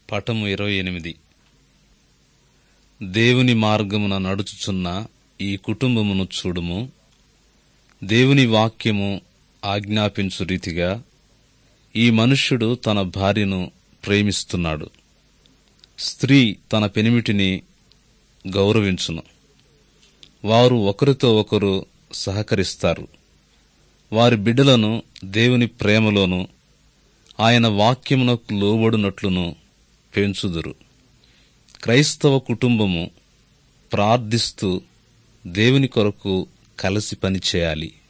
పటము 28. దేవుని మార్గమున నడుచుచున్న ఈ కుటుంబమును చూడుము. దేవుని వాక్యము ఆజ్ఞాపించు రీతిగా ఈ మనుష్యుడు తన భార్యను ప్రేమిస్తున్నాడు. స్త్రీ తన పెనిమిటిని గౌరవించును. వారు ఒకరితో ఒకరు సహకరిస్తారు. వారి బిడ్డలను దేవుని ప్రేమలోను ఆయన వాక్యమునకు లోబడినట్లును పెంచుదురు. క్రైస్తవ కుటుంబము ప్రార్థిస్తూ దేవుని కొరకు కలిసి పనిచేయాలి.